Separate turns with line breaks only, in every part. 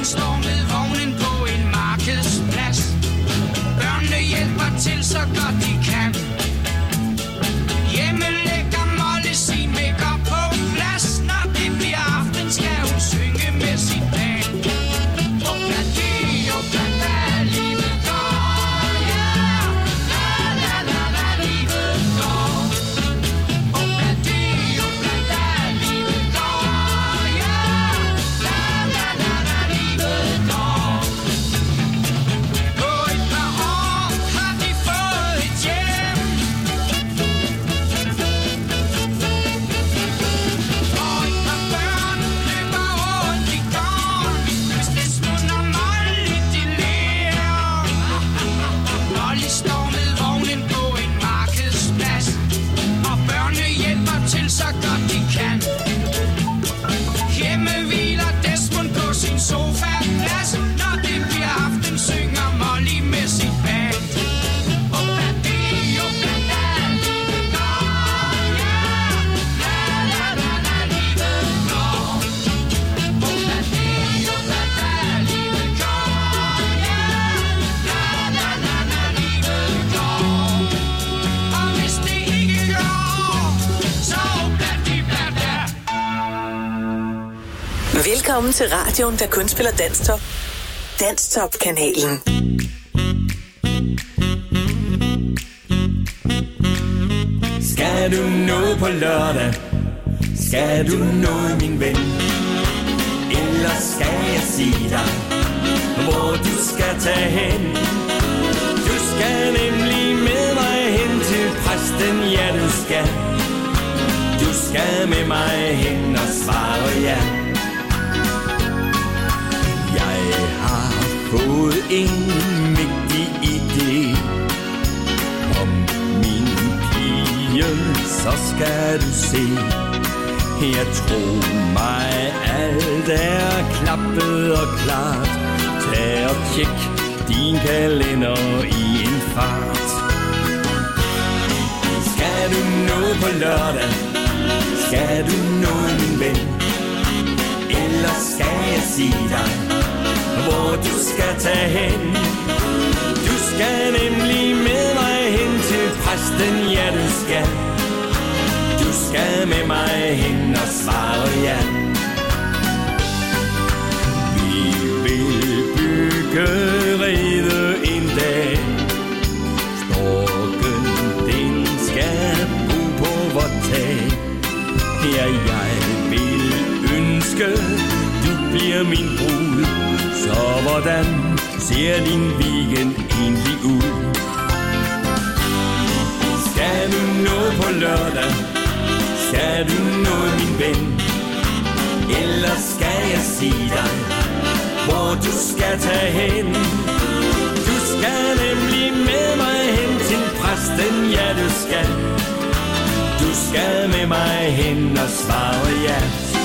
Hun står med vognen på en markedsplads. Børnene hjælper til så godt de kan. Hjemme lægger Molly sin make-up på plads. Når det bliver aften, skal hun synge med sit band. Obladi, oblada, livet går, ja. La la la la, livet går. Obladi, oblada, livet går, ja. La la la la, livet går. På et par år har vi fået et hjem. Og et par børn løber rundt i gården. Mens Desmond og Molly de ler. Molly står med vognen på en markedsplads. Og børnene hjælper til så godt de kan. Hjemme hviler Desmond på sin sofaplads. Når det bliver aften, synger Molly med sit band. Obladi, oblada, livet går, ja. La la la la, livet går. Obladi, oblada, livet går, ja. La la la la, livet går. Og hvis det ikke går, så obladi, blada.
Velkommen til radioen, der kun spiller Danstop. Danstop-kanalen.
Skal du noget på lørdag? Skal du noget, min ven? Eller skal jeg sige dig, hvor du skal tage hen? Du skal nemlig med mig hen til præsten, ja du skal. Du skal med mig hen og svare ja. Jeg har fået en mægtig idé. Kom min pige, så skal du se. Jeg tror mig, alt er klappet og klart. Tag og tjek din kalender i en fart. Skal du noget på lørdag? Skal du noget, min ven? Eller skal jeg sige dig, hvor du skal tage hen? Du skal nemlig med mig hen til præsten, ja du skal. Du skal med mig hen og svare ja. Vi vil bygge rede en dag. Storken, den skal bo på vort tag. Ja, jeg vil ønske, du bliver min brud. Så hvordan ser din weekend egentlig ud? Skal du noget på lørdag? Skal du noget, min ven? Eller skal jeg sige dig, hvor du skal tage hen? Du skal nemlig med mig hen til præsten, ja du skal. Du skal med mig hen og svare ja.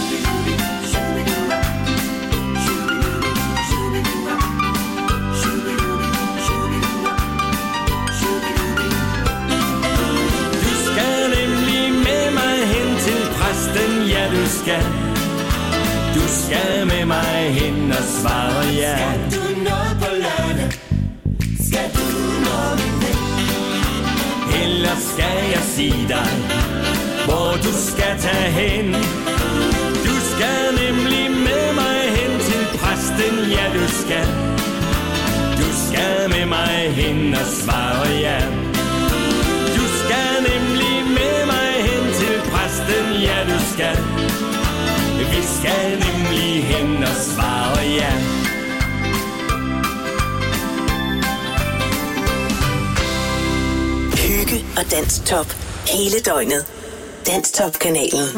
Du skal nemlig med mig hen til præsten, ja du skal. Du skal med mig hen og svare ja. Skal du noget på lørdag? Skal du noget med? Eller skal jeg sige dig, hvor du skal tage hen? Du skal nemlig med mig hen til præsten, ja du skal. Du skal med mig hen og svare ja. Du skal nemlig med mig hen til præsten, ja du skal. Vi skal nemlig hen og svare ja.
Hygge og Danstop hele døgnet. Danstop-kanalen.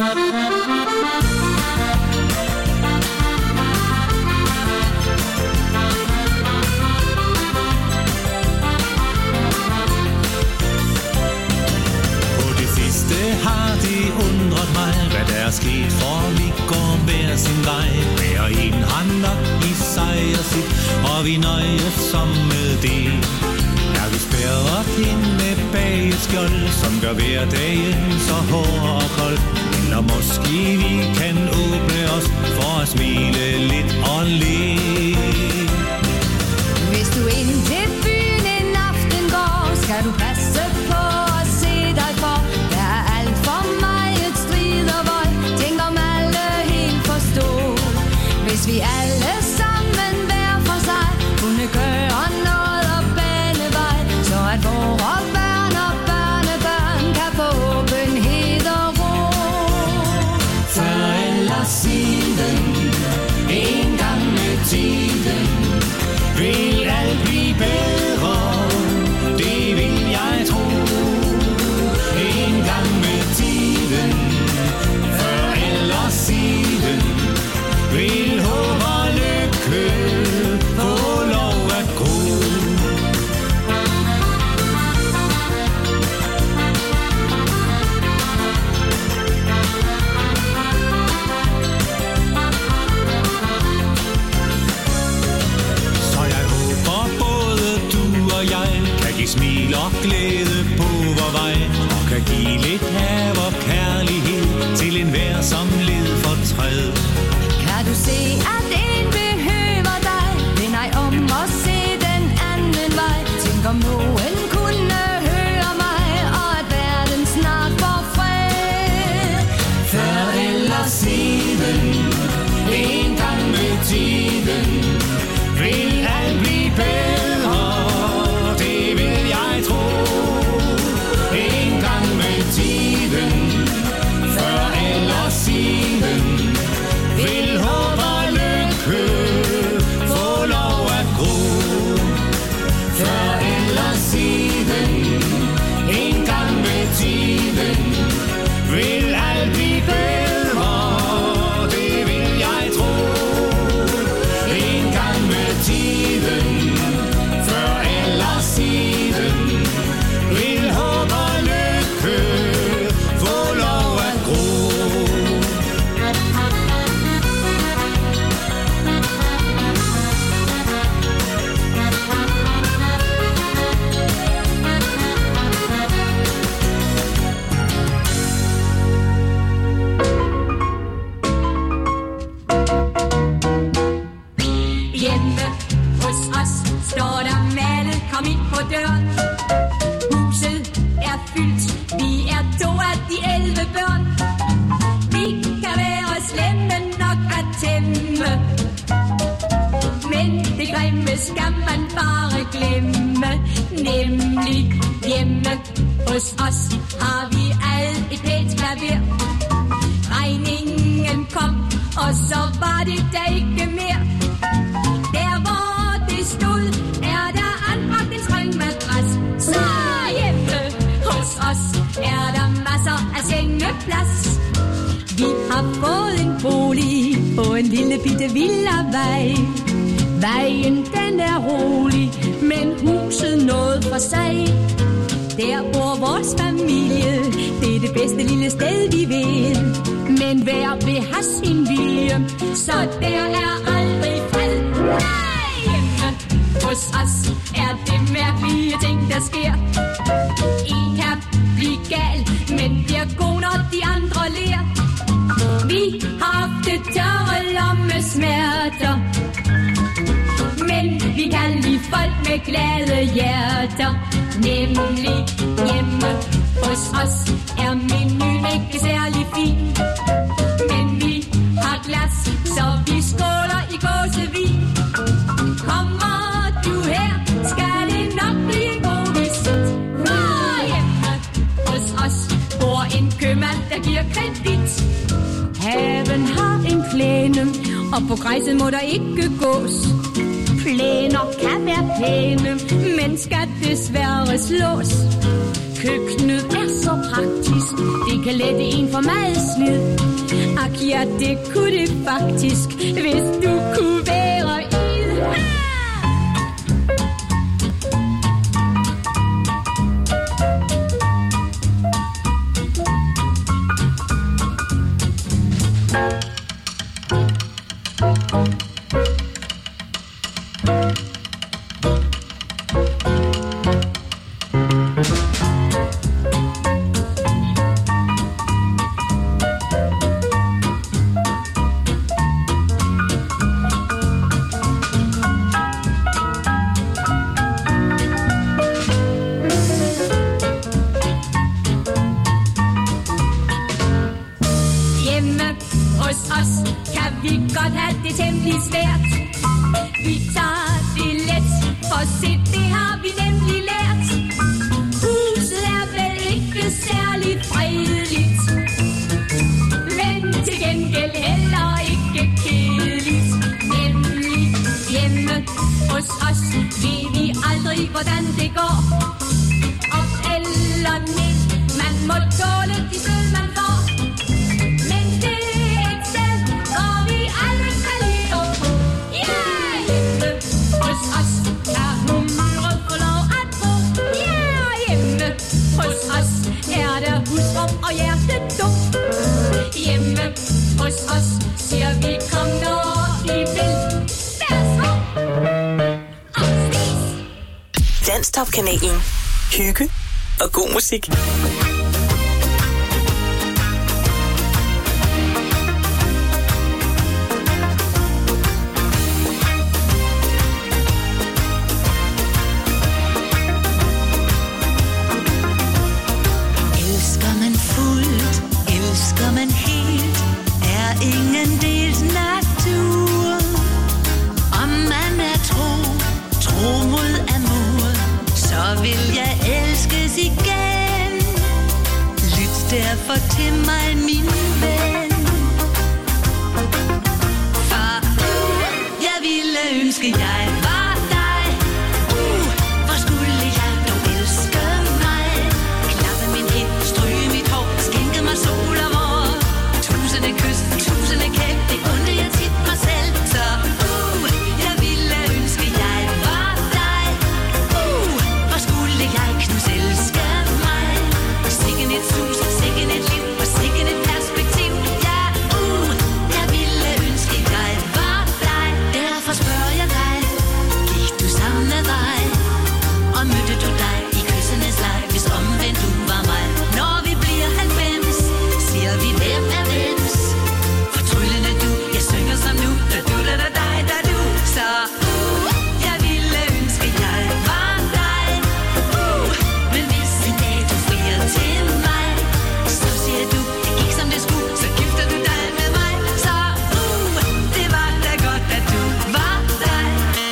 Har de undret mig, hvad der er sket, for vi går hver sin vej. Hver en handler i sig og sit, og vi nøjes som med det. Er vi spærret inde bag et skjold, som gør hverdagen så hård og kold. Eller måske vi kan åbne os for at smile lidt og le.
alle sammen hver for sig kunne gøre noget og bane vej, så at vore børn og børnebørn kan få åbenhed og ro.
Før eller siden, en gang med tiden, vil alt blive bedre, det vil jeg tro. En gang med tiden, før eller siden, vil håb og lykke få lov at gro. Så jeg håber både du og jeg kan give smil og glæde på vor vej, og kan give lidt af vor kærlighed til enhver som led for træd.
Kan du se, at en behøver dig? Vend dig om og se den anden vej. Tænk om nogen kunne høre mig, og at verden snart får fred.
Før eller siden, en gang med tiden, vil alt blive bedre, det vil jeg tro. En gang med tiden, før eller siden, vil håb og lykke få lov at gro. Før eller siden, en gang med tiden, vil alt blive bedre, det vil jeg tro. En gang med tiden, før eller siden, vil håb og lykke få lov at gro.
Hjemme hos os står der malet, kom ind på døren. Huset er fyldt, vi er 2 af de 11 børn. Vi kan være slemme nok at tæmme, men det grimme skal man bare glemme. Nemlig hjemme hos os har vi alt et pænt klaver. Regningen kom, og så var det da ikke mere. Der hvor det stod, er der anbragt en springmadras. Så hjemme hos os er der masser af sengeplads. Vi har fået en bolig på en lille bitte villavej. Vejen den er rolig, men huset noget for sig. Der bor vores familie, det er det bedste lille sted vi ved. Men hver vil have sin vilje, så der er aldrig fred. Nej, hjemme hos os er det mærkelige ting, der sker. En kan blive gal, men bliver god, når de andre ler. Vi har haft tørre lommesmerter, men vi kan lide folk med glade hjerter. Nemlig hjemme hos os er menuen ikke særlig fin, men vi har glas, så vi skåler i gåsevin. Kommer du her, skal det nok blive en god visit. For hjemme hos os bor en købmand, der giver kredit. Haven har en plæne, og på græsset må der ikke gås. Plæner kan være pæne, men skal desværre slås. Køkkenet er så praktisk, det kan lette en for meget slid. Ak ja, det kunne det faktisk, hvis du kunne være i. Hos os kan vi godt have det temmelig svært. Vi tager det let, for se, det har vi nemlig lært. Huset er vel ikke særlig fredeligt, men til gengæld heller ikke kedeligt. Nemlig hjemme hos os ved vi aldrig, hvordan det går. Op eller ned, man må tåle de stød, man får. Men det er et sted, hvor vi aldrig kan lide at bo. Ja, hjemme hos os er humøret for lov at bo. Ja, hjemme hos os er der husrum og hjertedum. Hjemme hos os siger vi, kom når I vil. Værsgo og spis.
Danstop-kanalen. Hygge og god musik.
Elsker man fuldt, elsker man helt, er ingen dels natur. Om man er tro mod amor, så vil jeg elskes igen. Lyt derfor til mig, min ven. For jeg ville ønske, jeg var dig. Hvor skulle jeg dog elske mig? Klappe min hænd, stryge mit hår, skænke mig sol og vår. Tusinde kys, tusinde kæm, det undrer jeg tit mig selv. Så jeg ville ønske, jeg var dig. Hvor skulle jeg knus elske mig? Sikken et sus, sikken et liv og sikken et perspektiv. Ja, jeg ville ønske, jeg var dig. Derfor spørger jeg dig, gik du samme vej? Og mødte du dig i kyssenes leg, hvis omvendt du var mig? Når vi bliver 90, siger vi hvem er hvems. Fortryllende du, jeg synger som nu, da du, da da dig, da du. Så jeg ville ønske, jeg var dig. Men hvis en dag du frier til mig, så siger du, det gik som det skulle, så gifter du dig med mig. Så det var da godt, at du var dig.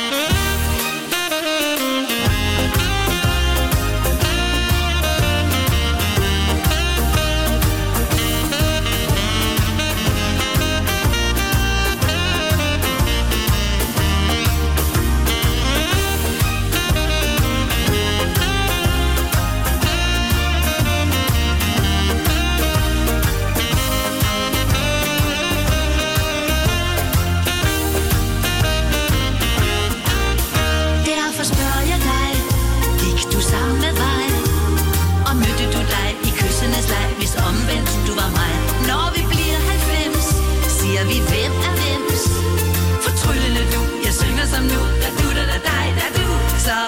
Derfor spørger jeg dig, gik du samme vej? Og mødte du dig i kyssenes leg, hvis omvendt du var mig? Når vi bliver 90, siger vi hvem er hvems. Fortryllende du, jeg synger som nu, da du, da da dig, da du. Så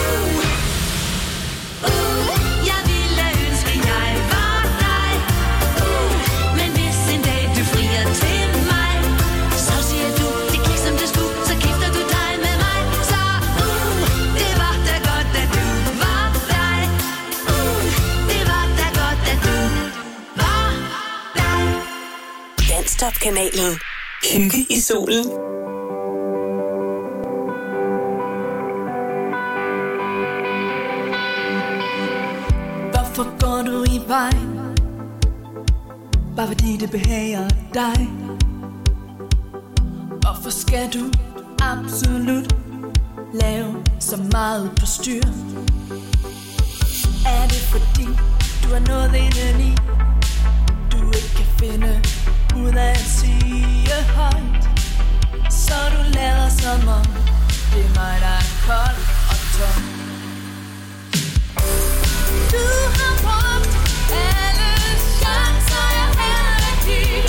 jeg ville ønske, jeg var dig. Men hvis en dag du frier til mig, så siger du, det gik som det skulle, så gifter du dig med mig. Så det var da godt, at du var dig. Det var da godt, at du var dig.
Danstop-kanalen. Hygge i solen.
Hvorfor går du i vejen? Bare fordi det behager dig. Hvorfor skal du absolut lave så meget på styr? Er det fordi du har noget indeni, du ikke kan finde ud af at sige højt? Så du lader som om det er mig, der er kold og tom. Du har brugt alle chancer, jeg havde at give.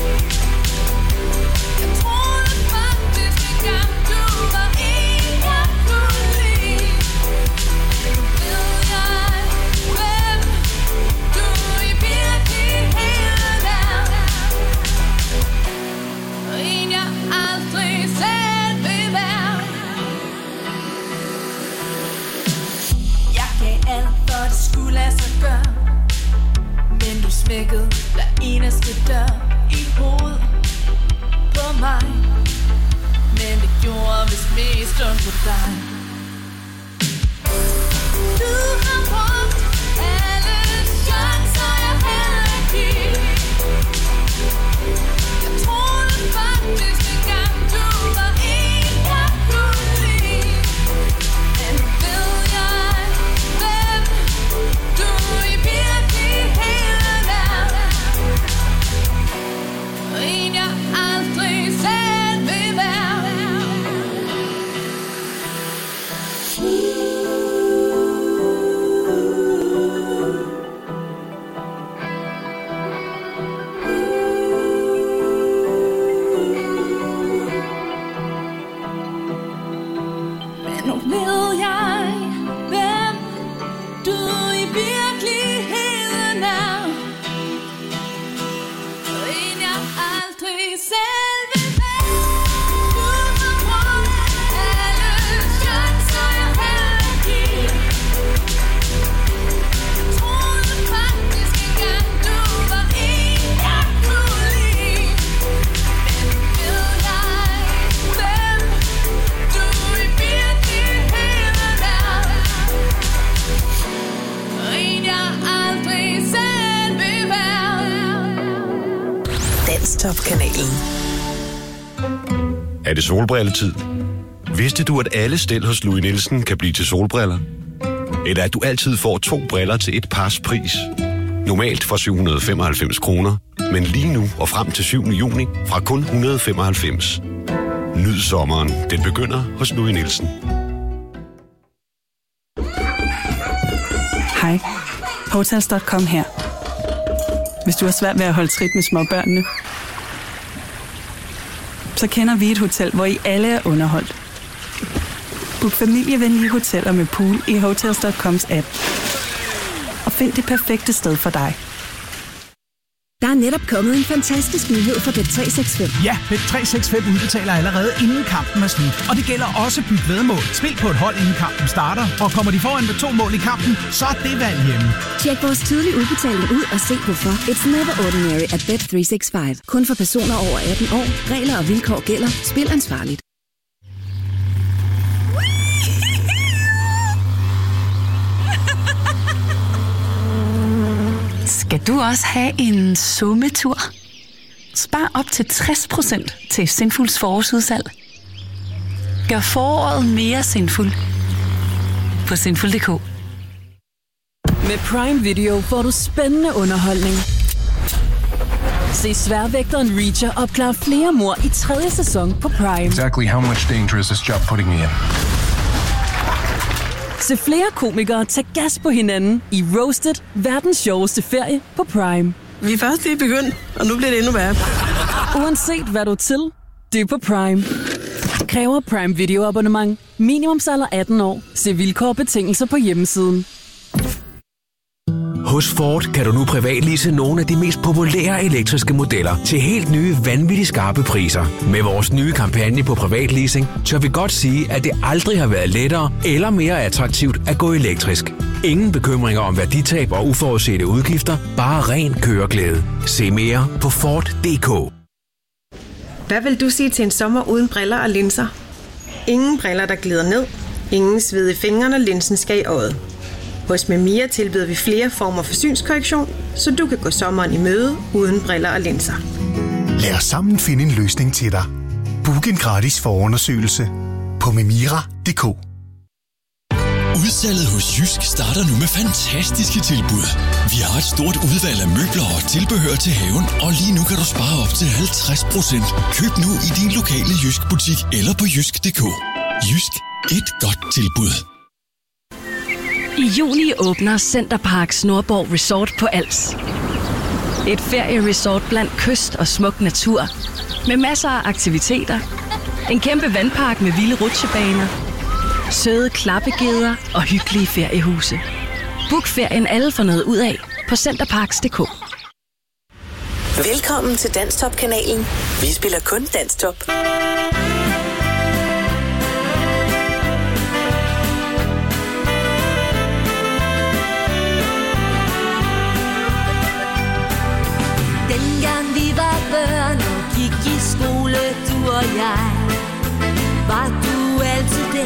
Jeg troede faktisk engang, du var en, jeg kunne lide. Nu ved jeg, hvem du i virkeligheden er. Og en, jeg aldrig selv vil være. Jeg gav alt, for det skulle lade sig gøre, men du smækkede hver eneste dør i hovedet på mig. Men det gjorde vist mere stund på dig. Du har brugt alle chancer, jeg havde at give. Jeg troede faktisk engang, du var en, jeg kunne lide. Men ved jeg, hvem du i virkeligheden er? En jeg aldrig selv vil være. Men nu ved jeg, hvem du i virkeligheden er. En jeg aldrig selv vil være. Du har brugt alle chancer, jeg havde at give. Jeg troede faktisk engang, du var en, jeg kunne lide. Men ved jeg, hvem du i virkeligheden er? En jeg aldrig selv vil være.
Danstop-kanalen.
Er det solbrilletid? Vidste du, at alle stel hos Louis Nielsen kan blive til solbriller? Eller at du altid får 2 briller til et pars pris? Normalt for 795 kroner, men lige nu og frem til 7. juni fra kun 195. Nyd sommeren. Den begynder hos Louis Nielsen.
Hej, Hotels.com her. Hvis du har svært ved at holde trit med småbørnene, så kender vi et hotel, hvor I alle er underholdt. Book familievenlige hoteller med pool i Hotels.coms app. Og find det perfekte sted for dig.
Der er netop kommet en fantastisk nyhed for Bet365.
Ja, Bet365 udbetaler allerede inden kampen er slut. Og det gælder også Byg Væddemål. Spil på et hold inden kampen starter. Og kommer de foran med 2 mål i kampen, så er det valg hjemme.
Tjek vores tidlige udbetaling ud og se hvorfor. It's never ordinary at Bet365. Kun for personer over 18 år. Regler og vilkår gælder. Spil ansvarligt.
Skal du også have en sommetur? Spar op til 60% til Sinfuls forårsudsalg. Gør foråret mere sinful på sinful.dk.
Med Prime Video får du spændende underholdning. Se Sværvægteren Reacher opklare flere mord i 3. sæson på Prime.
Exactly how much danger is this job putting me in?
Se flere komikere tage gas på hinanden i Roasted, verdens sjoveste ferie på Prime.
Vi er først lige begyndt, og nu bliver det endnu værre.
Uanset hvad du er til, det er på Prime. Kræver Prime Video abonnement. Minimumsalder 18 år. Se vilkår og betingelser på hjemmesiden.
Hos Ford kan du nu privatlease nogle af de mest populære elektriske modeller til helt nye, vanvittigt skarpe priser. Med vores nye kampagne på privatleasing, tør vi godt sige, at det aldrig har været lettere eller mere attraktivt at gå elektrisk. Ingen bekymringer om værditab og uforudsete udgifter, bare ren køreglæde. Se mere på Ford.dk.
Hvad vil du sige til en sommer uden briller og linser? Ingen briller, der glider ned. Ingen sved i fingrene, når linsen skal i øjet. Hos Memia tilbyder vi flere former for synskorrektion, så du kan gå sommeren i møde uden briller og linser.
Lad os sammen finde en løsning til dig. Book en gratis forundersøgelse på memira.dk.
Udsalget hos Jysk starter nu med fantastiske tilbud. Vi har et stort udvalg af møbler og tilbehør til haven, og lige nu kan du spare op til 50%. Køb nu i din lokale Jysk butik eller på jysk.dk. Jysk. Et godt tilbud.
I juli åbner Centerparks Nordborg Resort på Als. Et ferieresort blandt kyst og smuk natur. Med masser af aktiviteter. En kæmpe vandpark med vilde rutsjebaner. Søde klappegeder og hyggelige feriehuse. Book ferien alle for noget ud af på centerparks.dk.
Velkommen til Danstop-kanalen. Vi spiller kun Danstop.
Dengang vi var børn og gik i skole, du og jeg, var du altid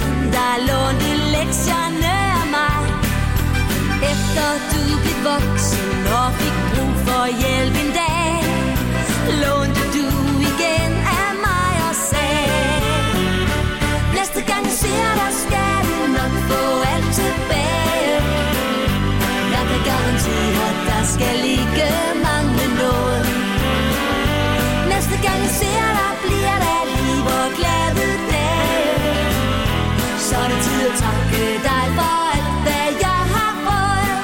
dig for alt, hvad jeg har fået.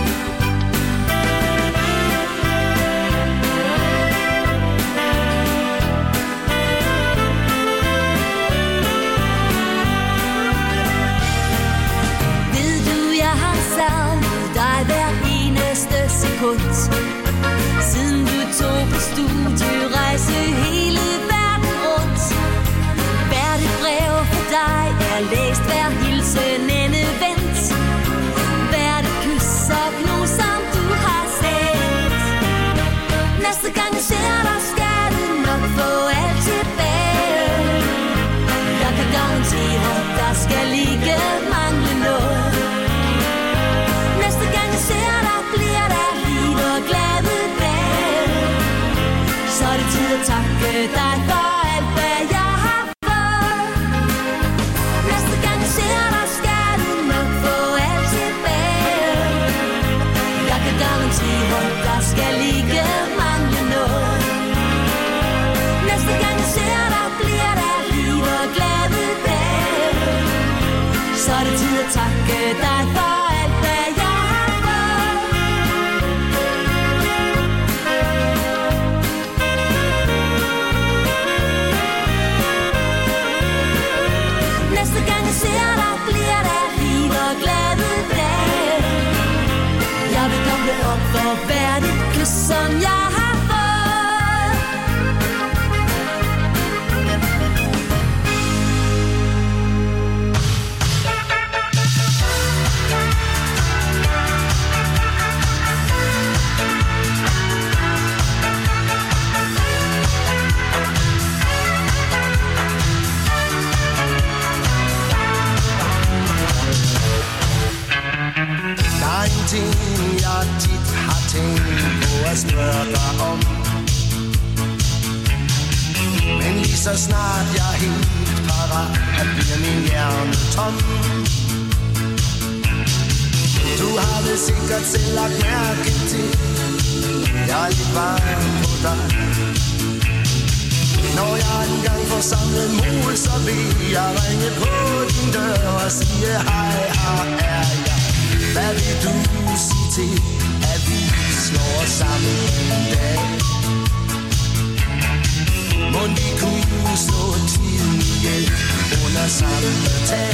Ved du, jeg har savnet dig hver eneste sekund, siden du tog på studierejse hele verden rundt. Hvert et brev for dig er læst, hver hilsen endevendt, hvert et kys og knus, som du har sendt. Næste gang jeg ser dig, skal du nok få alt tilbage. Jeg kan garantere, der skal ikke mangle noget. Næste gang jeg ser dig, bliver der liv og glade dage. Så er det tid at takke dig for alt, hvad jeg har fået. Næste gang jeg ser dig, skal du nok få alt tilbage. Jeg kan garantere, der skal ikke mangle noget. Næste gang jeg ser dig, bliver der liv og glade dage. Så er det tid at takke dig for alt, hvad jeg har fået. Næste gang jeg ser dig, bliver der liv og glade dage. Jeg vil komme op for hvert et kys, som jeg har fået.
Der er en ting, jeg tit har tænkt på at spørge dig om, men lige så snart jeg er helt parat, at bliver min hjerne tom. Du har vel sikkert selv lagt mærke til, jeg er lidt varm på dig. Når jeg engang får samlet mod, så vil jeg ringe på din dør og sige hej, her er jeg. Hvad vil du sige til, at vi slår os sammen en dag? Må vi kunne slå tiden ihjel under samme tag?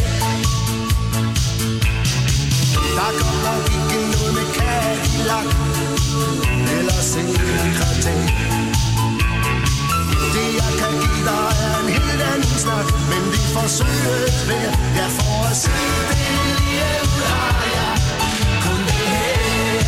Der kommer ikke noget med Cadillac eller sekretær. Det jeg kan give dig er en helt anden snak, men vi forsøger hver, jeg får at se det lige ud har jeg. Kun det her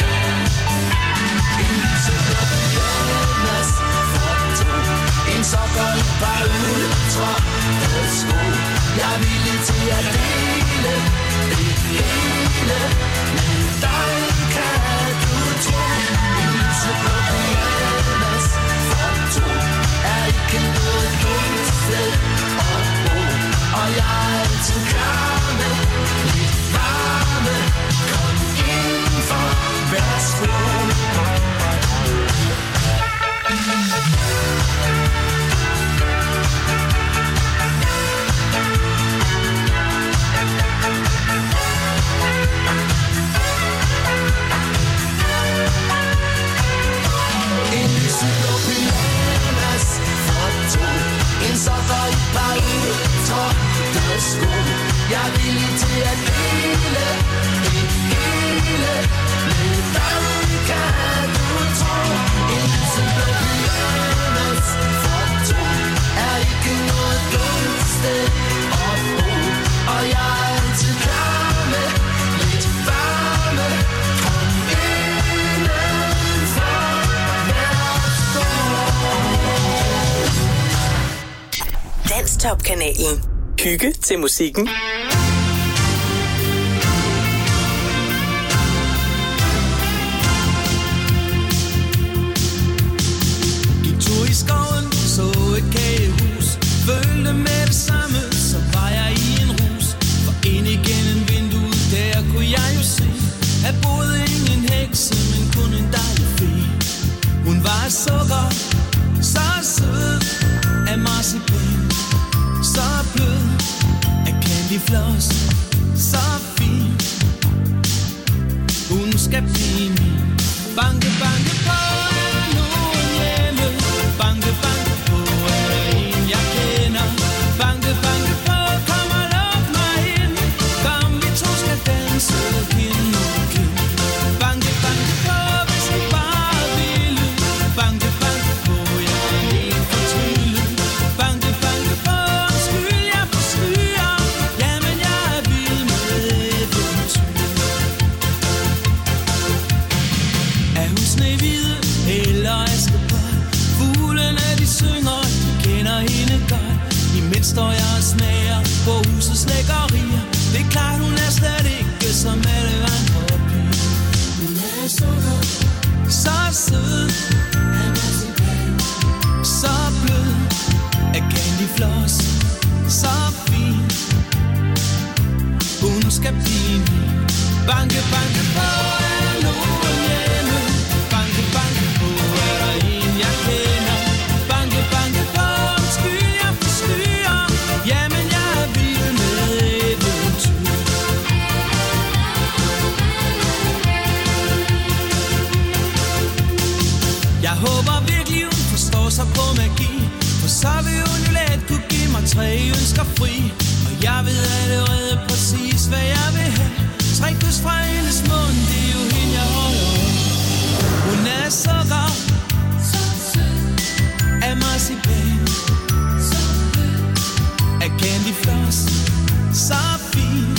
en lyseblå pyjamas for to, en sokker i par ultra sko. Jeg er villig til at dele det hele med dig, kan du tro. En lyseblå pyjamas for to er ikke noget dumt sted at bo, og jeg er altid klar med lidt varme. Kom indenfor, værsgo. En lyseblå pyjamas for to, en sokker i par ultra-sko. Jeg er villig til at dele det hele med dig, kan du tro. En lyseblå pyjamas for to er ikke noget dumt sted at bo, og jeg er altid klar med lidt varme. Kom indenfor, værsgo.
Danstop-kanalen. Hygge til musikken.
Gik tur i skoven, så et kagehus. Følte med det samme, så var jeg i en rus. For ind igennem vinduet, der kunne jeg jo se, at boede ingen hekse, men kun en dejlig fe. Hun var af sukker, så sød, af marcipan, så blød af candyfloss,
så fin. Hun skal blive min. Banke, banke på, er der nogen hjemme? Banke, banke på, er der en, jeg kender? Banke, banke på, kom og luk mig ind. Kom, vi to skal danse kind mod kind. Banke, banke på, hvis I bare ville. Banke, banke på, jeg er helt fortryllet. Banke, banke på, undskyld, jeg forstyrrer. Jamen, jeg er vild med eventyr. Er hun Snehvide eller Askepot? Fuglene de synger, de kender hende godt. Imens står jeg og smager på husets lækkerier. Det er klart, hun er slet ikke som alle andre piger. Hun er så god, så sød, er marcipan, så blød, er candyfloss, så fin. Hun skal blive min. Banke, banke på, er der nogen hjemme? Banke, banke på, er der en, jeg kender? Banke, banke på, undskyld, jeg forstyrrer. Jamen, jeg er vild med eventyr. Jeg håber virkelig, hun forstår sig på magi. For så vil hun jo let kunne give mig 3 ønsker fri. Og jeg ved allerede præcis, hvad jeg vil have. 3 kys fra hendes mund, det er jo hende, jeg holder af. Hun er så rar, så sød, af marcipan, så blød, af candyfloss, så fin.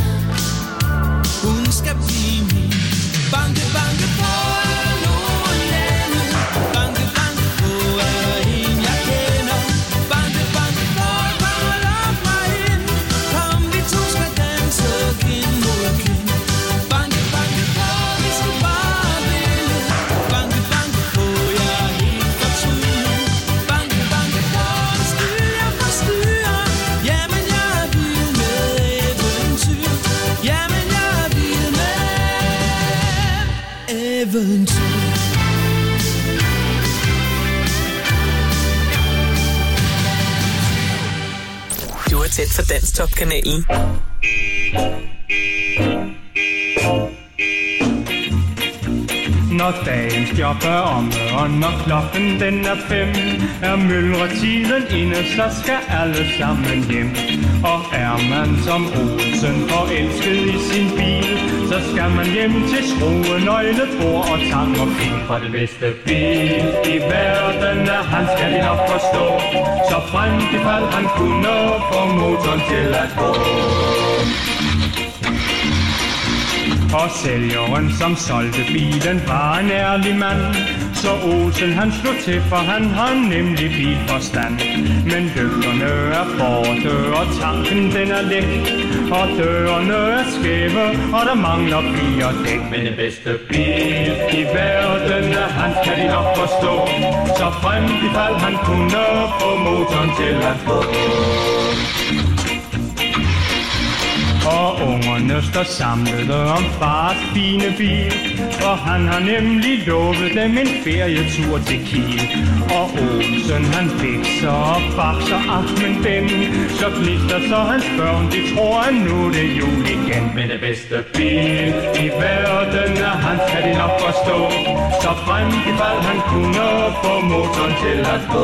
Hun skal blive min. Banke, banke på, er der nogen hjemme? Banke, banke på, er der en, jeg kender? Banke, banke på, kom og luk mig ind. Kom, vi to skal danse kind mod kind. Banke, banke på, hvis du bare ville. Banke, banke på, jeg er helt fortryllet. Banke, banke på, undskyld, jeg forstyrrer. Jamen, jeg er vild med eventyr. Jamen, jeg er vild med eventyr.
Du er tæt på Danstop-kanalen.
Når dagens job er omme, og når klokken den er 5, er myldretiden inde, så skal alle sammen hjem. Og er man som Olsen forelsket i sin bil, så skal man hjem til skrue, nøgle, bord og tang og fil. For det bedste bil i verden er han, skal de nok forstå. Så frem til fald han kunne få motoren til at gå. Og sælgeren, som solgte bilen, var en ærlig mand. Så Olsen han slog til, for han har nemlig bilforstand. Men lygterne er borte, og tanken den er læk. Og dørene er skæve, og der mangler 4 dæk. Men den bedste bil i verden er han, kan de nok forstå. Så frem i fald han kunne få motoren til at gå. Og ungerne står samlede om fars fine bil, for han har nemlig lovet dem en ferietur til Kiel. Og Olsen han fikser og bakser aftenen den, så glister så hans børn, de tror at nu det er jul igen. Men det bedste bil i verden er han, kan de nok forstå. Så frem i fald han kunne få motoren til at gå.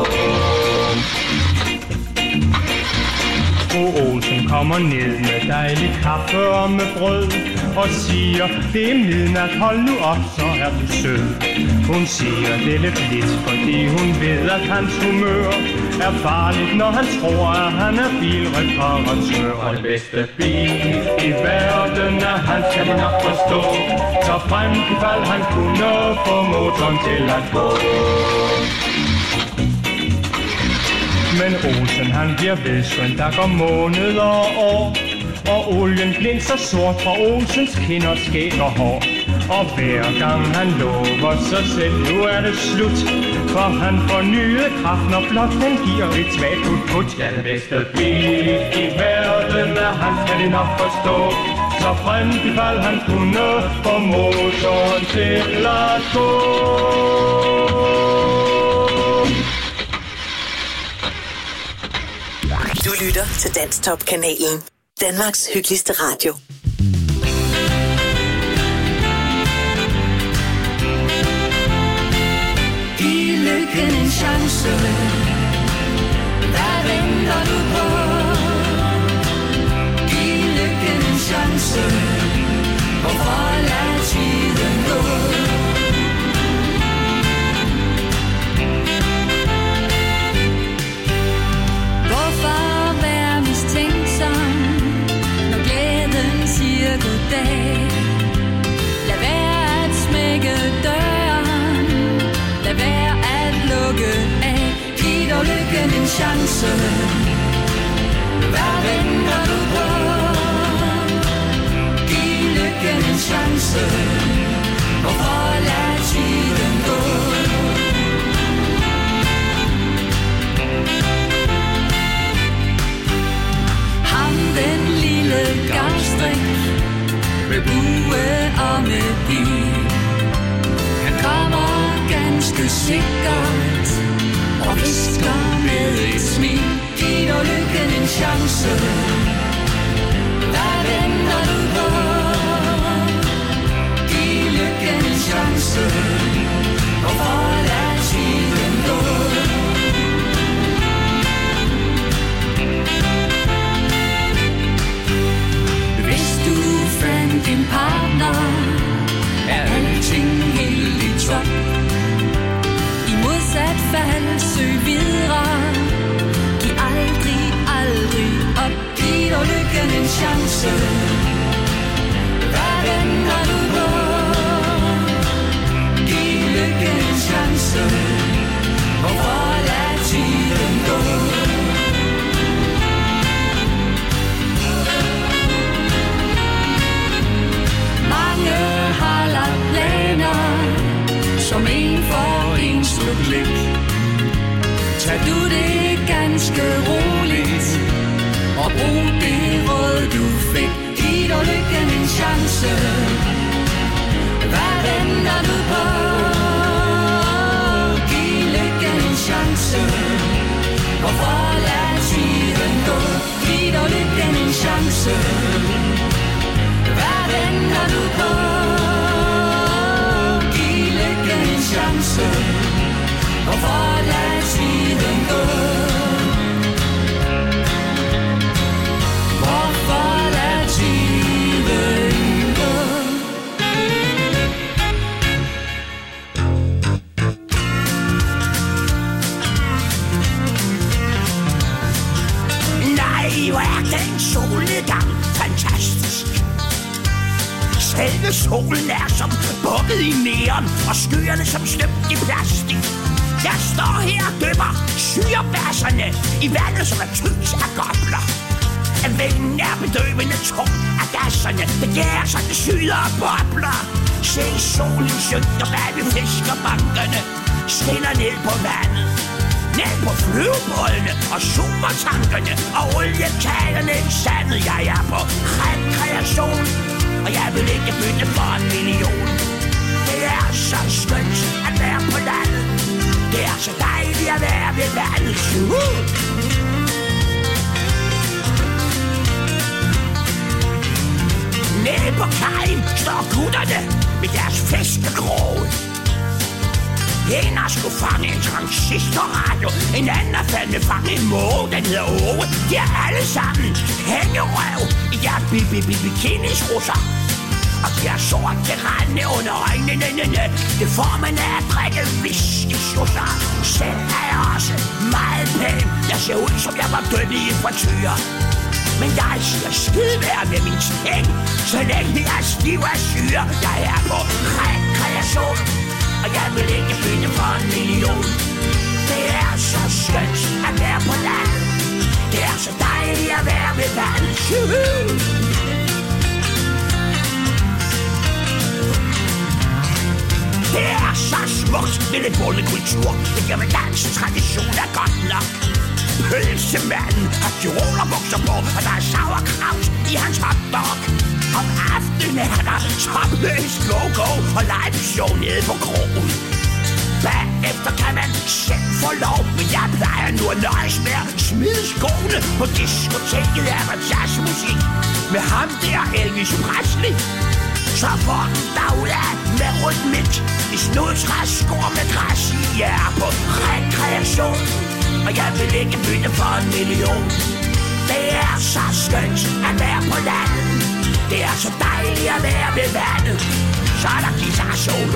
Fru Olsen kommer ned med dejlig kaffe og med brød og siger, det er midnat, hold nu op, så er du sød. Hun siger det lidt blidt, fordi hun ved, at hans humør er farligt, når han tror, at han er bilreparatør. Og det bedste bil i verden er han, kan de nok forstå. Så frem i fald han kunne få motoren til at gå. Men Olsen han bliver vedskønt, der går måneder og år. Og olien glinser sort fra Olsens kinder, skæg og hår. Og hver gang han lover sig selv, nu er det slut. For han får nye kraft, når blot han giver et svagt put. Ja, den bedste bil i verden er han, kan de nok forstå. Så frem i fald han kunne få motoren til at gå.
Du lytter til Danstop-kanalen. Danmarks hyggeligste radio.
Giv lykken en chance. Hvad venter du på? Giv lykken en chance. Hvorfor lad tiden gå? Hvorfor være mistænksom, når glæden siger goddag? Lad være at smække døren, lad være at lukke af. Giv dog lykken en chance. Hvad venter du på? Giv lykken en chance. Hvorfor lad tiden gå? Ham den lille gavstrik med bue og med bil, han kommer ganske sikkert og visker med et smil. Giv dog lykken en chance. Hvad venter du på? Giv lykken en chance. Hvorfor lad tiden gå? Hvis du fandt din partner, er alting helt i top. I modsat fald søg videre. Giv aldrig, aldrig op. Giv dog lykken en chance. Hvad venter du på? Giv lykken en chance. Hvorfor lad tiden gå? Mange har lagt planer, som en for en slutlik. Tag du det ganske roligt, og brug det råd du fik. Giv dog lykken en chance. Hvad venter du på? Giv lykken en chance. Hvorfor lad tiden gå? Giv dog lykken en chance. Hvad venter du på? Giv lykken en chance. Hvorfor lad tiden gå? Hvorfor lad tiden gå?
Nej, hvor er den solnedgang fantastisk. Selve solen er som bukket i neon, og skyerne som støbt i plastik. Jeg står her og døber syrebasserne i vandet, som er tyndt af gobler. Vinden er bedøvende tung af gasserne, begærer sig det syder og bobler. Se solen synker bag ved fiskerbankerne, skinner ned på vandet, ned på flyvebådene og supertankerne og oliekagerne i sandet. Jeg er på rekreation, og jeg vil ikke bytte for 1 million. Det er så skønt at være på landet. Det er så dejligt at være ved vandet. Nede på kajen står gutterne med deres fiskekrog. En har skulle fange en transistorradio, en anden har fandme fange en måge, den hedder Ove. De er alle sammen hængerøv i deres bikinisrusser. Og de har sort til rande under øjnene. Det får man af at drikke whisky-sjusser. Selv er jeg også meget pæn. Jeg ser ud som jeg var død i en frityre. Men jeg siger skidevær med min ting, så længe jeg er stiv af syre. Jeg er på rekreation, og jeg vil ikke bytte for 1 million. Det er så skønt at være på land. Det er så dejligt at være ved vandet. Det er så smukt med lidt bondekultur. Det giver med dansk tradition af godt nok. Pølsemanden har tyrolerbukser på, og der er sauerkraut i hans hotdog. Om aftenen er der topløs go-go og live show nede på krogen. Bagefter kan man selv få lov, men jeg plejer nu at nøjes med at smide skoene. På diskoteket er der jazzmusik med ham der Elvis Presley. Så får den derudad med rytmik i snudtræs, skor med græs. Jeg er på rekreation, og jeg vil ikke bytte for 1 million. Det er så skønt at være på landet. Det er så dejligt at være ved vandet. Så er der guitar solo.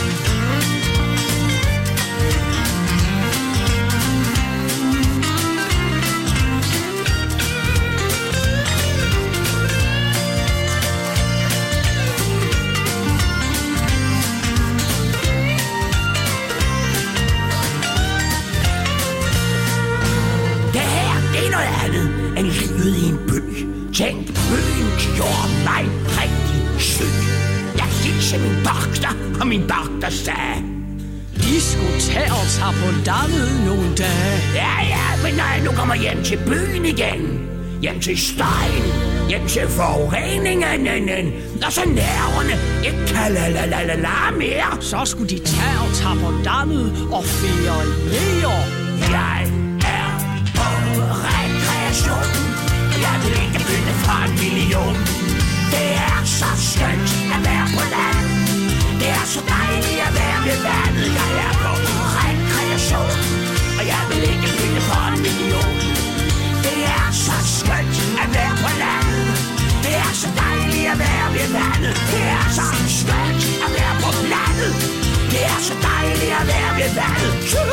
En livet i en by. Tænk, byen gjorde mig rigtig syg. Jeg gik til min doktor, og min doktor sagde:
I skulle tage og tage på dammet nogle dage.
Ja, men når jeg nu kommer hjem til byen igen, hjem til støjen, hjem til forureningen, og så nerverne ikke kan la mere,
så skulle de tage og tage på dammet og feriere.
Jeg er på rekreation. Jeg vil ikke bytte for 1 million. Det er så skønt at være på land. Det er så dejligt at være ved vandet. Jeg er på rekreation, og jeg vil ikke bytte for 1 million. Det er så skønt at være på land. Det er så dejligt at være ved vandet. Det er så skønt at være på landet. Det er så dejligt at være ved vandet.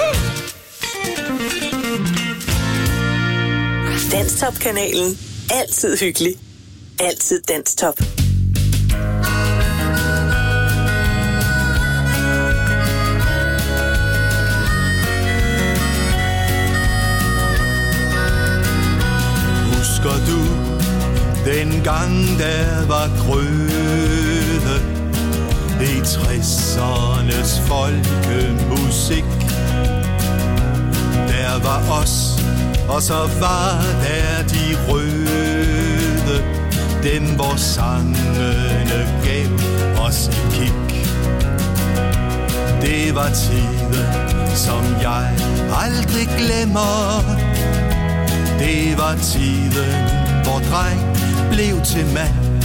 Danstop-kanalen. Altid hyggelig. Altid Danstop.
Husker du dengang der var grøde i 60'ernes folkemusik? Der var os, og så var der de røde, dem hvor sangene gav os et kig. Det var tiden, som jeg aldrig glemmer. Det var tiden, hvor dreng blev til mand.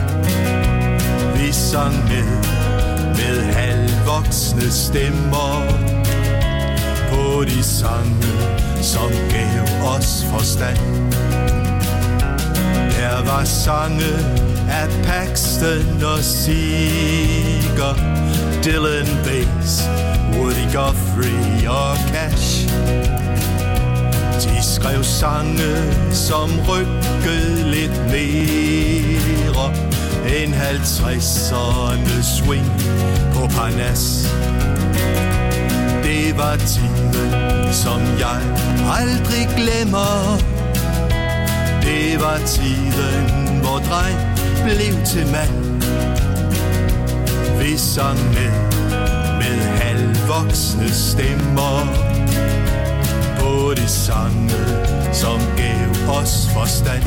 Vi sang med halvvoksne stemmer på de sange, som gav os forstand. Der var sange af Paxton og Seeger, Dylan Bass, Woody Guthrie og Cash. De skrev sange, som rykkede lidt mere end 50'erne swing på Parnas. Det var tiden, som jeg aldrig glemmer. Det var tiden, hvor dreng blev til mand. Vi sang med halvvoksne stemmer på de sange, som gav os forstand.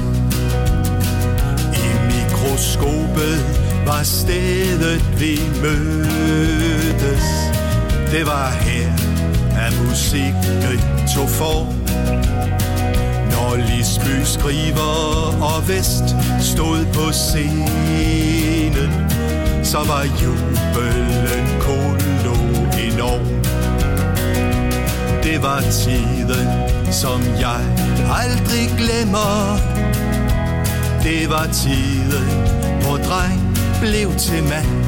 I mikroskopet var stedet, vi mødtes. Det var her, at musikken tog form. Når Lisby Skriver og Vest stod på scenen, så var jubelen kolo enorm. Det var tiden, som jeg aldrig glemmer. Det var tiden, hvor dreng blev til mand.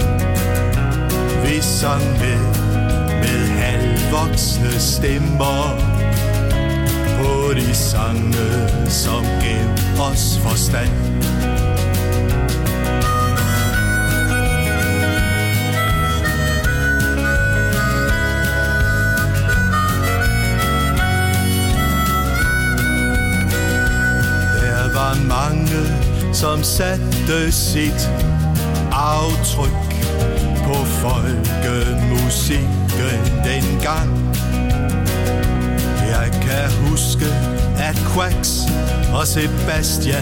Vi sang med halvvoksne stemmer på de sange, som gav os forstand. Der var mange, som satte sit aftryk på folkemusikken dengang. Jeg kan huske, at Quacks og Sebastian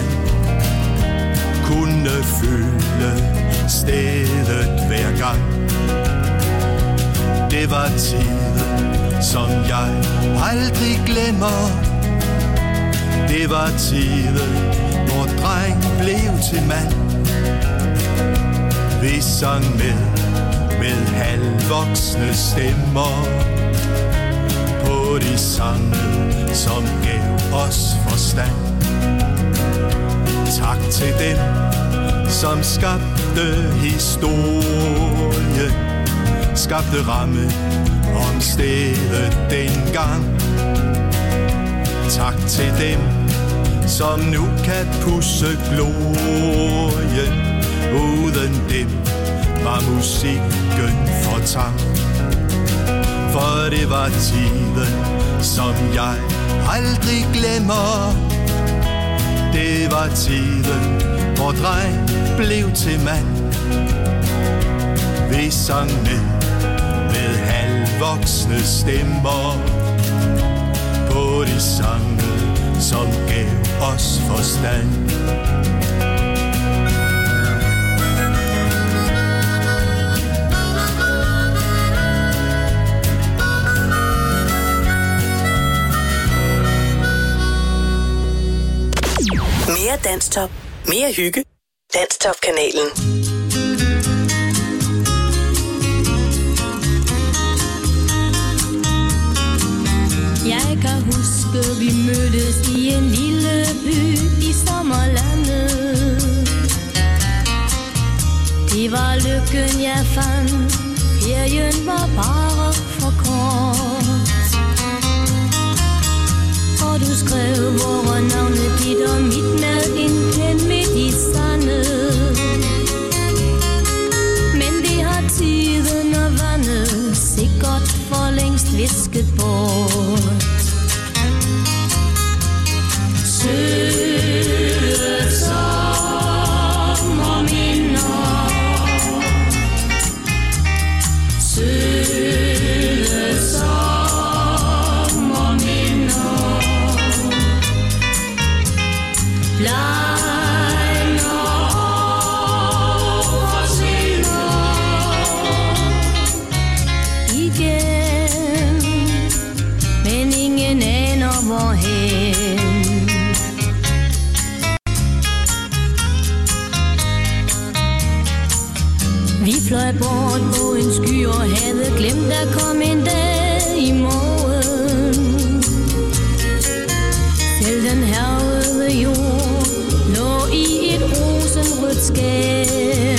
kunne fylde stedet hver gang. Det var tiden, som jeg aldrig glemmer. Det var tiden, hvor dreng blev til mand. Vi sang med halvvoksne stemmer på de sange, som gav os forstand. Tak til dem, som skabte historien, skabte ramme om stedet dengang. Tak til dem, som nu kan pusse glorien. Uden dem var musikken for tam. For det var tiden, som jeg aldrig glemmer. Det var tiden, hvor dreng blev til mand. Vi sang med halvvoksne stemmer på de sange, som gav os forstand.
Mere Danstop. Mere hygge. Danstop-kanalen.
Jeg kan huske, vi mødtes i en lille by i sommerlandet. Det var lykken, jeg fandt. Ferien var bare for kort. Og du skrev vore navne, dit og mit, med en pen midt i sandet. Men det har tiden og vandet sikkert for længst visket bort. Søde sommerminder, søde sommerminder, blegner og forsvinder igen, men ingen aner hvorhen. Vi fløj bort på en sky og havde glemt at komme en dag i morgen. Selv den hærgede jord lå i et rosenrødt skær.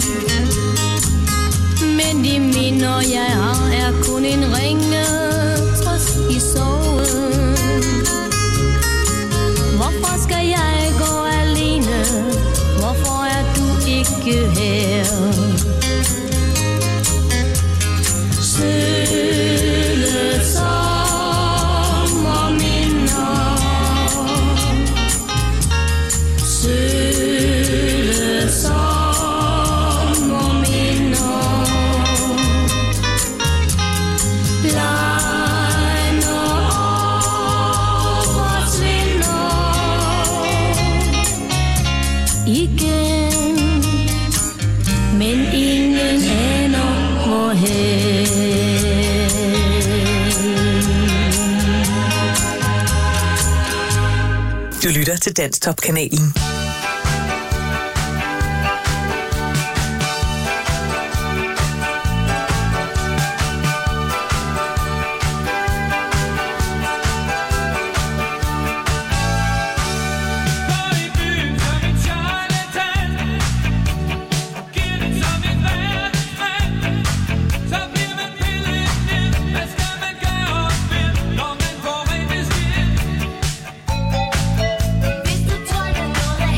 Men de minder jeg har er kun en ringe trøst i sorgen. Hvorfor skal jeg gå alene? Hvorfor er du ikke her? Søde sommerminder, søde sommerminder, blegner og forsvinder igen, men ingen aner hvorhen.
Du lytter til Danstop-kanalen.
Hvis du tolker noget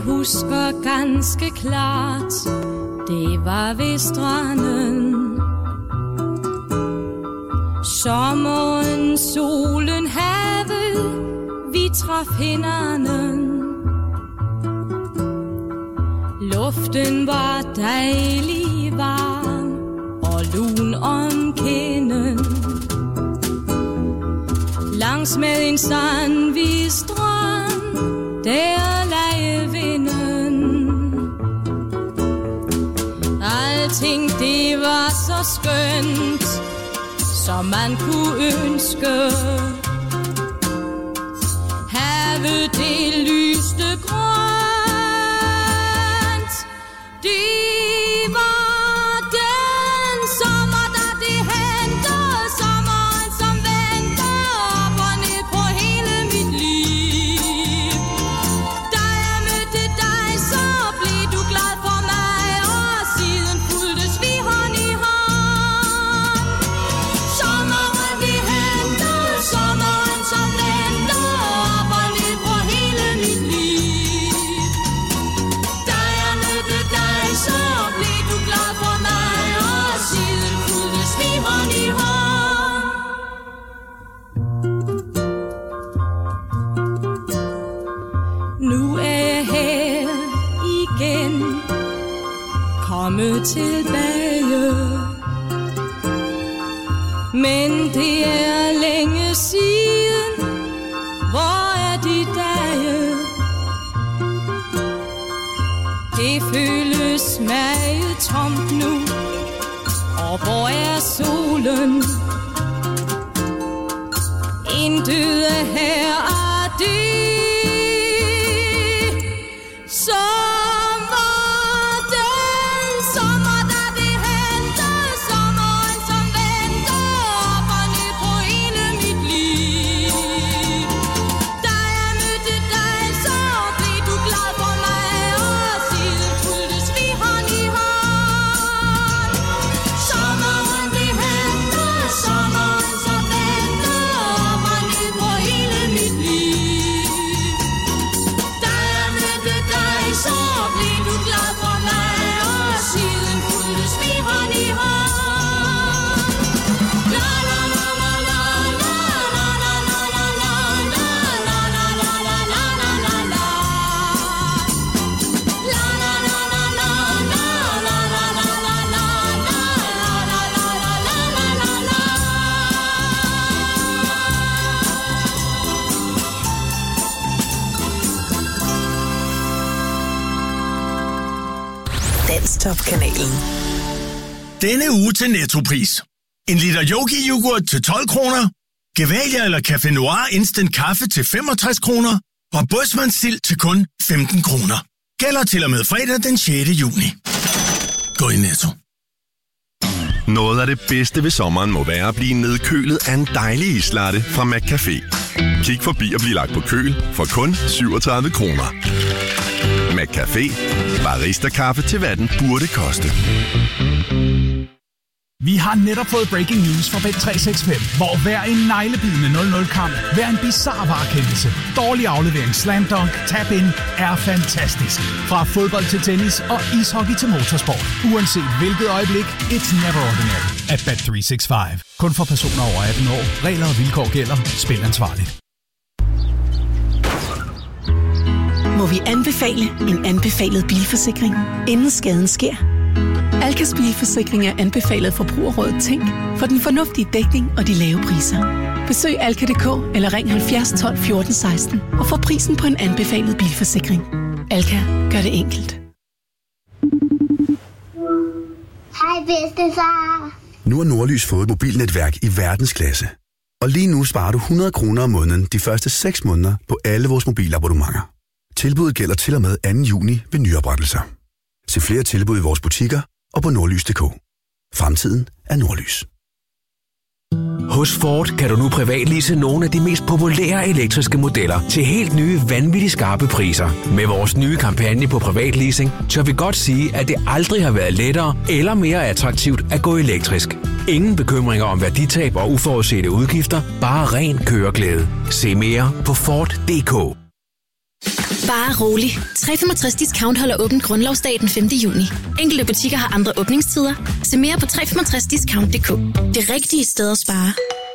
husker ganske klart, det var ved stranden. Sommeren, solen, havet, vi traf hinanden. Luften var dejlig varm og lun om kinden. Langs med en sandhvid strand, der lagde vinden. Alting det var så skønt, som man kunne ønske. Havet det lyste grønt. Det var den sommer, da det hente. Sommeren, som venter op og ned på hele mit liv. Da jeg mødte dig, så blev du glad for mig, og siden fulgtes vi hånd i hånd. Sommeren, det hente. Sommeren, som venter op og ned på hele mit liv. Da jeg mødte dig, så blev du glad for mig, og siden fulgtes vi hånd i hånd. Nu er jeg her igen, kommet tilbage. Men det er længe siden, hvor er de dage? Det føles meget tomt nu, og hvor er solen? Intet er her af det, som var den sommer, da det hente. Sommeren, som venter op og ned på hele mit liv. Da jeg mødte dig, så blev du glad for mig, og siden fulgtes vi hånd i hånd. Sommeren, det hente. Sommeren, som venter op og ned på hele mit liv. Da jeg mødte dig, så blev du glad for mig, og siden fulgtes vi hånd i hånd. La la la la la la la la la la la la la la la la la la la. La la la la la la la la la la la la la la la la.
Danstop-kanalen.
Denne uge til Nettopris. En liter Yogi-yoghurt til 12 kroner. Gevalia eller Café Noir Instant Kaffe til 65 kroner. Og Bådsmandssild til kun 15 kroner. Gælder til og med fredag den 6. juni. Gå i Netto.
Noget af det bedste ved sommeren må være at blive nedkølet af en dejlig islatte fra McCafé. Kig forbi og bliv lagt på køl for kun 37 kroner. McCafé. Barista-kaffe til hvad den burde koste.
Vi har netop fået breaking news fra Bet365, hvor hver en neglebidende 0-0-kamp, hver en bizarre varekendelse, dårlig aflevering, slam dunk, tap-in er fantastisk. Fra fodbold til tennis og ishockey til motorsport. Uanset hvilket øjeblik, it's never ordinary at Bet365. Kun for personer over 18 år. Regler og vilkår gælder. Spil ansvarligt.
Må vi anbefale en anbefalet bilforsikring, inden skaden sker? Alkas bilforsikring er anbefalet Forbrugerrådet Tænk for den fornuftige dækning og de lave priser. Besøg alka.dk eller ring 70 12 14 16 og få prisen på en anbefalet bilforsikring. Alka gør det enkelt.
Hej bedstefar.
Nu har Nordlys fået et mobilnetværk i verdensklasse. Og lige nu sparer du 100 kroner om måneden de første 6 måneder på alle vores mobilabonnementer. Tilbuddet gælder til og med 2. juni ved nyoprettelser. Se flere tilbud i vores butikker og på nordlys.dk. Fremtiden er Nordlys.
Hos Ford kan du nu privatlease nogle af de mest populære elektriske modeller til helt nye, vanvittigt skarpe priser. Med vores nye kampagne på privatleasing, tør vi godt sige, at det aldrig har været lettere eller mere attraktivt at gå elektrisk. Ingen bekymringer om værditab og uforudsete udgifter, bare ren køreglæde. Se mere på Ford.dk.
Bare rolig. 365 Discount holder åbent grundlovsdag den 5. juni. Enkelte butikker har andre åbningstider. Se mere på 365discount.dk. Det rigtige sted at spare.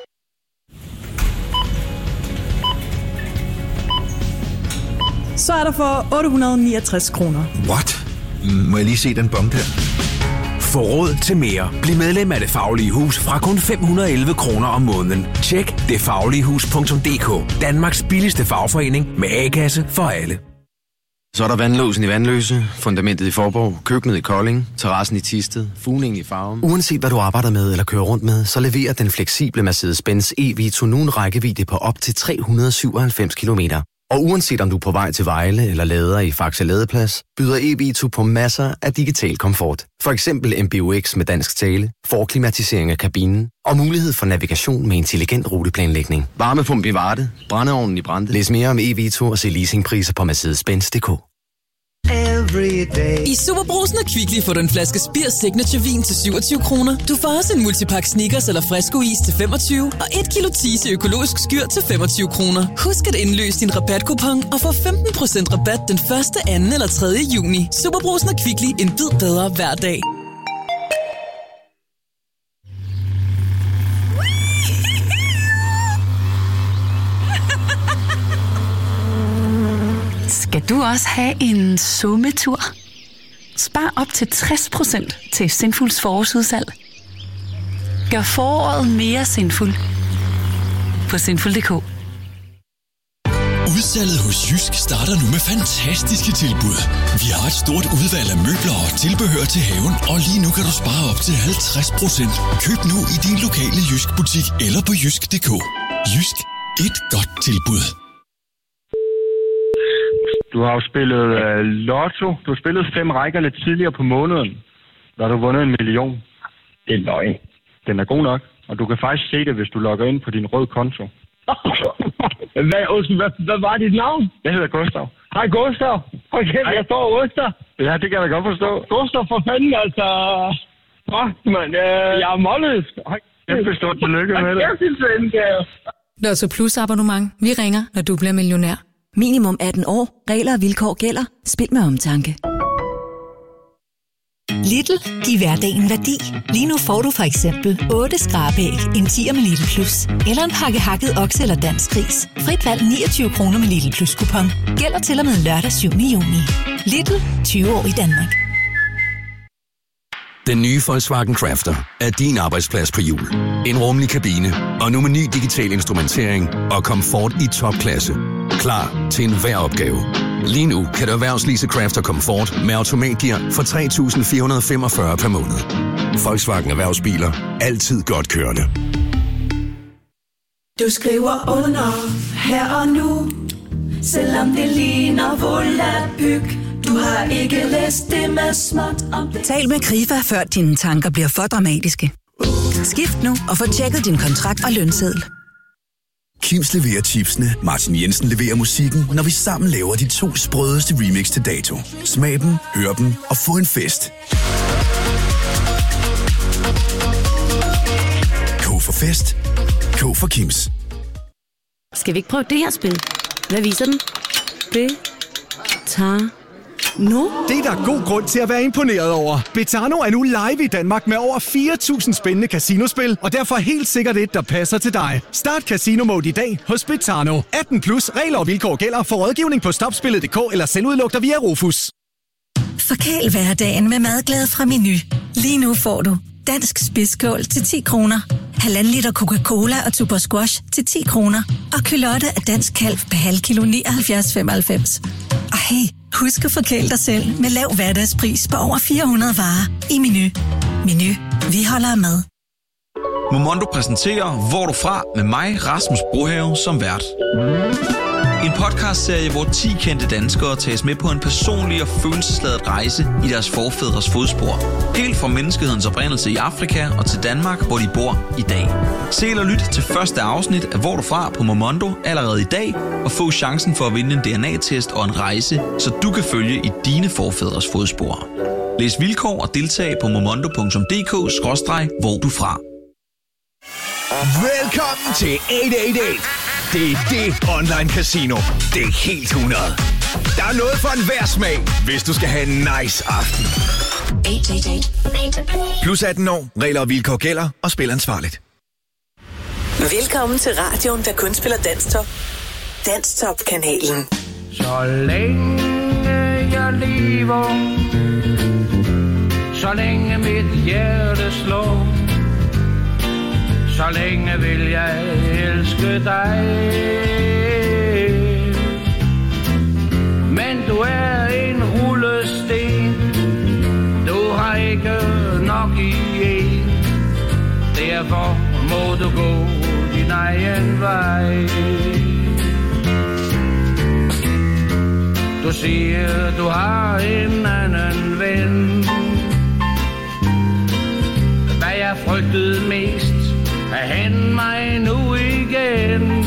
Så er der for 869 kroner.
What? Må jeg lige se den bong der?
Få råd til mere. Bliv medlem af Det Faglige Hus fra kun 511 kroner om måneden. Tjek detfagligehus.dk. Danmarks billigste fagforening med A-kasse for alle.
Så er der vandlåsen i Vandløse, fundamentet i Forborg, køkkenet i Kolding, terrassen i Thisted, fugningen i Farum.
Uanset hvad du arbejder med eller kører rundt med, så leverer den fleksible Mercedes-Benz e-Vito nu en rækkevidde på op til 397 kilometer. Og uanset om du er på vej til Vejle eller lader i Faxe Ladeplads, byder e-Vito på masser af digital komfort. For eksempel MBUX med dansk tale, forklimatisering af kabinen og mulighed for navigation med intelligent ruteplanlægning.
Varmepumpe i Varde, brændeovnen i Brande.
Læs mere om e-Vito og se leasingpriser på Mercedes-Benz.dk.
I Superbrugsen og Kvickly får du en flaske Spir Signature vin til 27 kroner. Du får også en multipakke Snickers eller Fresco-is til 25 og 1 kilo Tise økologisk skyr til 25 kroner. Husk at indløse din rabatkupon og få 15% rabat den 1., 2. eller 3. juni. Superbrugsen og Kvickly, en bid bedre hver dag.
Skal du også have en sommetur? Spar op til 60% til Sinfuls forårsudsalg. Gør foråret mere sinful på sinful.dk.
Udsalget hos Jysk starter nu med fantastiske tilbud. Vi har et stort udvalg af møbler og tilbehør til haven, og lige nu kan du spare op til 50%. Køb nu i din lokale Jysk butik eller på jysk.dk. Jysk. Et godt tilbud.
Du har jo spillet lotto. Du har spillet 5 rækker lidt tidligere på måneden. Der har du vundet 1 million. Det er løgn. Den er god nok. Og du kan faktisk se det, hvis du logger ind på din røde konto. Hvad var dit navn? Jeg hedder Gustav. Hej Gustav. Okay, jeg står og ryster. Ja, det kan jeg da godt forstå. Gustav, for fanden, altså. Jeg er målløs. Kæmpe stort tillykke med det.
Lotto Plus abonnement. Vi ringer, når du bliver millionær.
Minimum 18 år. Regler og vilkår gælder. Spil med omtanke.
Lidl. Giv hverdagen værdi. Lige nu får du for eksempel 8 skrabæg, en 10'er med Lidl Plus. Eller en pakke hakket okse eller dansk gris. Frit valg 29 kroner med Lidl Plus kupon. Gælder til og med lørdag 7. juni. Lidl. 20 år i Danmark.
Den nye Volkswagen Crafter er din arbejdsplads på hjul. En rummelig kabine, og nu med ny digital instrumentering og komfort i topklasse. Klar til enhver opgave. Lige nu kan du erhvervslease Crafter Comfort med automatgear for 3.445 per måned. Volkswagen Erhvervsbiler. Altid godt kørende.
Du skriver under her og nu, selvom det ligner volapyk. Du har ikke læst det med småt om det.
Tal med Krifa, før dine tanker bliver for dramatiske. Skift nu og få tjekket din kontrakt og lønseddel.
Kims leverer chipsene, Martin Jensen leverer musikken, når vi sammen laver de 2 sprødeste remix til dato. Smag dem, hør dem og få en fest. K for fest. K for Kims.
Skal vi ikke prøve det her spil? Hvad viser den? No?
Det er der god grund til at være imponeret over. Betano er nu live i Danmark med over 4.000 spændende casinospil, og derfor helt sikkert et, der passer til dig. Start Casino Mode i dag hos Betano. 18 plus, regler og vilkår gælder. For rådgivning på stopspillet.dk eller selvudlugter via Rufus.
Forkæl hverdagen med madglæde fra Meny. Lige nu får du dansk spidskål til 10 kroner. 1,5 liter Coca-Cola og Tuborg Squash til 10 kroner. Og kylotte af dansk kalv per halv kilo 79,95. Og hey, husk at forkæle dig selv med lav hverdagspris på over 400 varer i Meny. Meny. Vi holder med.
Momondo præsenterer Hvor du fra med mig, Rasmus Brohave, som vært. En podcastserie, hvor 10 kendte danskere tages med på en personlig og følelsesladet rejse i deres forfædres fodspor. Helt fra menneskehedens oprindelse i Afrika og til Danmark, hvor de bor i dag. Se eller lyt til første afsnit af Hvor du fra på Momondo allerede i dag, og få chancen for at vinde en DNA-test og en rejse, så du kan følge i dine forfædres fodspor. Læs vilkår og deltag på momondo.dk/hvor du fra.
Velkommen til 888. Det er det online casino. Det er helt 100.
Der er noget for enhver smag, hvis du skal have en nice aften.
888.
Plus 18 år, regler og vilkår gælder, og spil ansvarligt.
Velkommen til radioen, der kun spiller Danstop. Danstop-kanalen.
Så længe jeg lever, så længe mit hjerte slår, så længe vil jeg elske dig. Men du er en rullesten, du har ikke nok i en, derfor må du gå din egen vej. Du siger, du har en anden ven. Hvad jeg frygtede mest, er hen mig nu igen.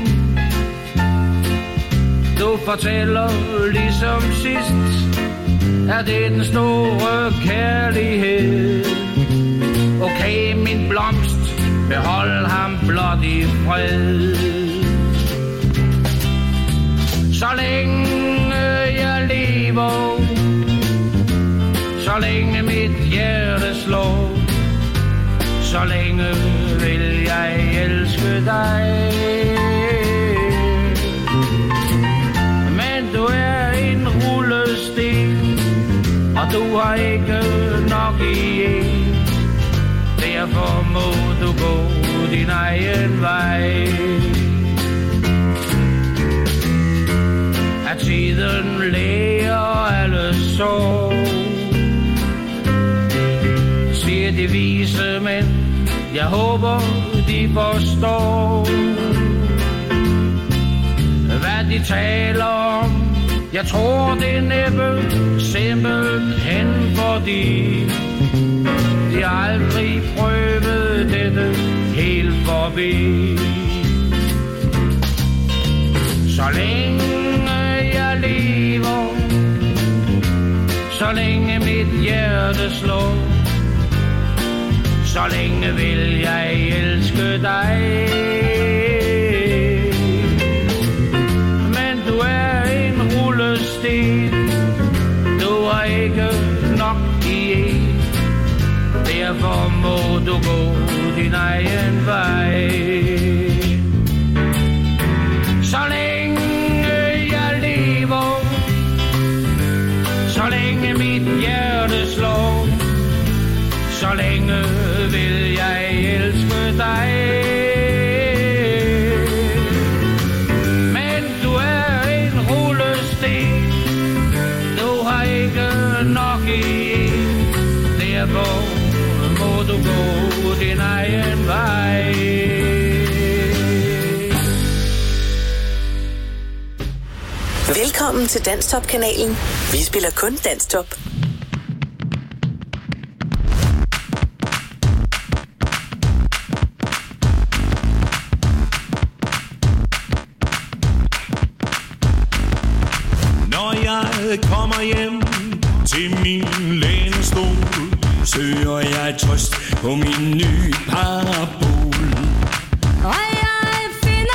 Du fortæller ligesom sidst, er det den store kærlighed. Okay, min blomst, behold ham blot i fred. Så længe jeg lever, så længe mit hjerte slår, så længe vil jeg elske dig. Men du er en rullesten, og du har ikke nok i en, derfor må du gå din egen vej. At tiden læger alle sår, siger de vise mænd, jeg håber de forstår, hvad de taler om. Jeg tror det er næppe simpelthen fordi de aldrig prøvede dette helt forbi. Så længe jeg lever, så længe mit hjerte slår, så længe vil jeg elske dig. Men du er en rullesten, du har ikke nok i en, derfor må du gå din egen vej. Så længe jeg lever, så længe mit hjerte slår, så længe vil jeg elske dig. Men du er en rullesten, du har ikke nok i en, derfor må du gå din egen vej.
Velkommen til Danstop-kanalen. Vi spiller kun Danstop.
Når jeg kommer hjem til min lænestol, søger jeg trøst på min nye parabol.